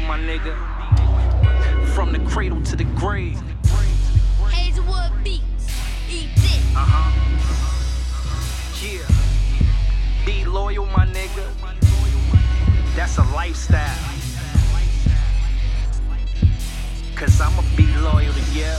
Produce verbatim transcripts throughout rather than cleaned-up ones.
my nigga. From the cradle to the grave. Hazelwood Beats, eat this. Uh-huh. Yeah. Be loyal, my nigga. That's a lifestyle. Cause I'ma be loyal to you.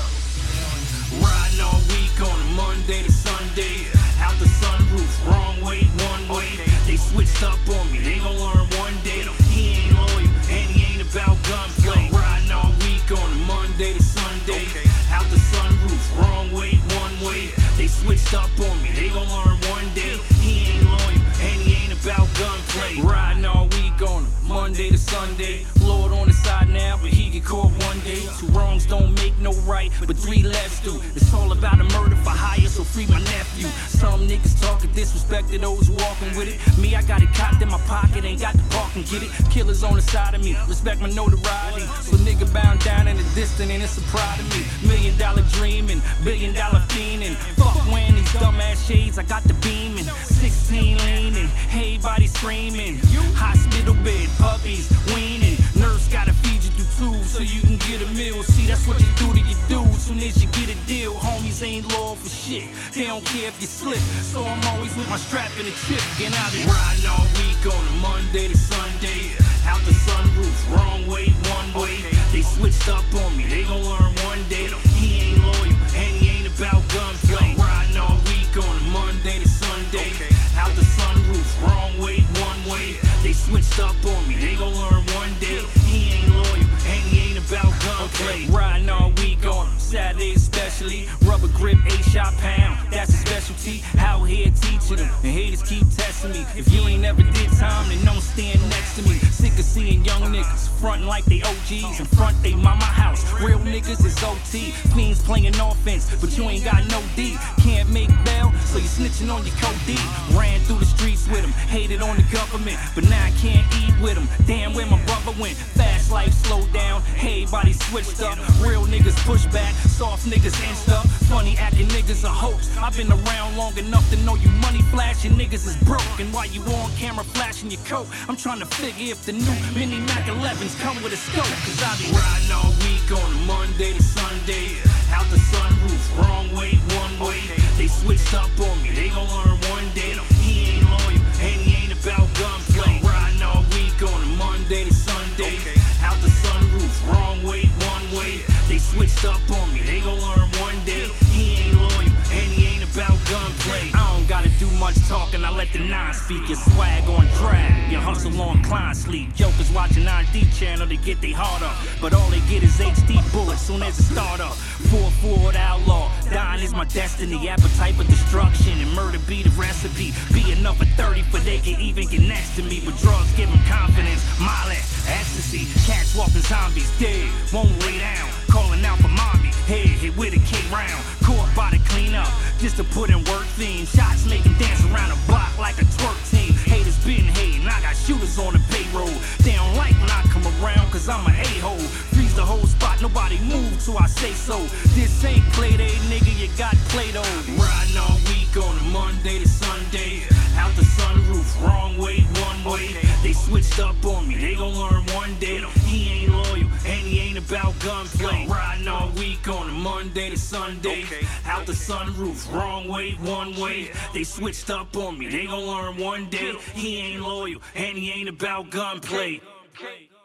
Riding all week on a Monday to Sunday. Out the sunroof, wrong way, one way. They switched up on me, they gon' learn one day. He ain't loyal, and he ain't about gunplay. Riding all week on a Monday to Sunday. Out the sunroof, wrong way, one way. They switched up on me, they gon' learn one day. He ain't loyal, and he ain't about gunplay. Riding all week on a Monday to Sunday. Lord on the side now, but he get caught one day. Two wrongs don't make no right, but three lefts do. It's all about a murder for hire, so free my nephew. Some niggas talking disrespect to those who walking with it. Me, I got it cocked in my pocket, ain't got the park and get it. Killers on the side of me, respect my notoriety. So nigga bound down in the distance, and it's a pride of me. Million dollar dreaming, billion dollar fiending. Fuck wearing these dumbass shades, I got the beaming. Sixteen leaning, everybody screaming. Hospital bed, puppies weaning. Nurse gotta feed you through tubes so you can get a meal. See, that's what you do to your dudes. Soon as you get a deal, homies ain't loyal for shit. They don't care if you slip, so I'm always with my strap and a chip. Get out of riding all week on a Monday to Sunday. Out the sunroof, wrong way, one way. They switched up on me, they gon' learn one day. He ain't loyal, and he ain't about gunplay. Riding all week on a Monday to Sunday. Out the sunroof, wrong way, one way. They switched up on me, they gon' learn one day. He ain't loyal, and he ain't about gunplay. Riding all week on Saturday especially. Rubber grip, eight shot pound, that's a specialty. Out here teaching them, and haters keep testing me. If you ain't never did time, then don't stand next to me. Sick of seeing young niggas frontin' like they O Gs and front they mama house. Real niggas is O T, fiends playing offense, but you ain't got no D. Can't make bail, so you snitching on your code D. Ran through the streets with him, hated on the government, but now I can't eat with him. Damn, where my brother went. Fast life slowed down, everybody switched up. Real niggas push back, soft niggas inched up. Funny acting niggas a hoax. I've been around long enough to know you money flashing niggas is broke. And while you on camera flashing your coat, I'm trying to figure if the new Mini Mac elevens come with a scope. Cause I be riding all week on a Monday to Sunday. Out the sunroof, wrong way, one way. They switched up on me, they gon' learn one day. He ain't loyal, and he ain't about gunplay. Riding all week on a Monday to Sunday. Out the sunroof, wrong way, one way. They switched up on me, they gon' learn one day. He ain't loyal, and he ain't about gunplay. I don't gotta do much talking, I let the nine speak. Your swag on drag, your hustle on client sleep. Jokers watching I D channel, they get they heart up, but all they get is H D bullets soon as it start up. four four outlaw, dying is my destiny. Appetite for destruction and murder be the recipe. Be enough for thirty for they can even get next to me. But drugs give them confidence, Molly, ecstasy. Cats walking zombies, dead, won't lay down. Calling out for mommy, hey, hit with a K round. Caught by the clean up, just to put in work theme. Shots make them dance around a block like a twerk team. Haters been hating, I got shooters on the payroll. They don't like when I come around, cause I'm an a-hole. Freeze the whole spot, nobody move till I say so. This ain't play day, nigga, you got Play-Doh. Riding all week on a Monday to Sunday. Out the sunroof, wrong way, one way. They switched up on me, they gon' learn one day. He ain't loyal, and he ain't about gunplay. Riding all week on a Monday to Sunday. Out the sunroof, wrong way, one way. They switched up on me, they gon' learn one day. He ain't loyal, and he ain't about gunplay.